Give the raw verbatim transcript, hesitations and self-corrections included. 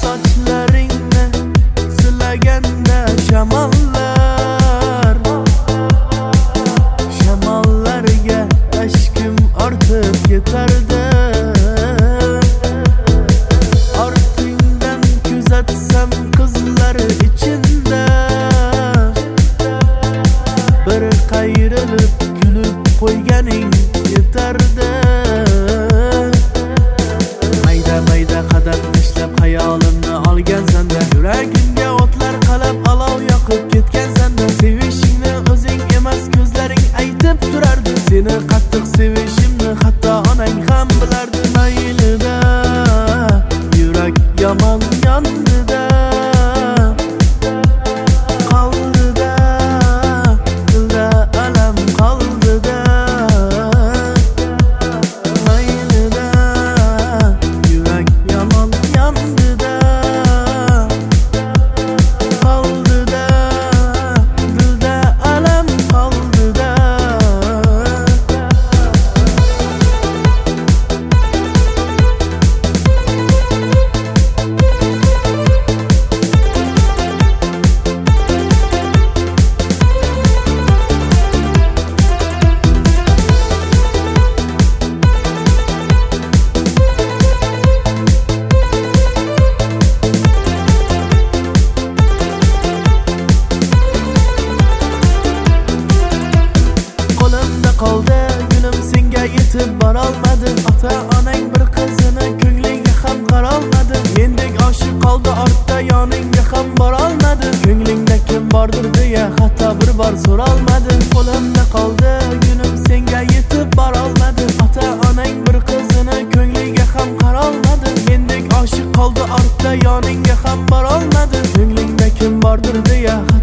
sochlaringni silaganda shamollar, shamollarga ashkim ortib ketardi. Ortingdan kuzatsam qizlar ichinda bir qayrilib kulib qo'yganing yetardi. Mayda mayda qadam tashlab xayolimni olgansanda, yuragimga o'tlar qalab olov yoqib ketgansanda, sevishingni o'zing emas ko'zlaring aytib turardi. Seni qattiq sevishimni hatto onang ham bilardi. Maylida yurak yomon yondida qoldida, dilda alam qoldida. Maylida yurak yomon yondida qoldida, dilda alam qoldida. Qo'limda qoldi gulim, senga yetib borolmadim. Ota onang bir qizini ko'ngliga ham qarolmadi. Mendek oshiq qoldi ortda, yoningga ham borolmadi. Ko'nglingda kim bordir deya hatto bir bor so'rolmadim. Qo'limda qoldi gulim, senga yetib borolmadi. Ota onang bir qizini ko'ngliga ham qarolmadi. Mendek oshiq qoldi ortda, yoningga ham borolmadi. Ko'nglingda kim bordir deya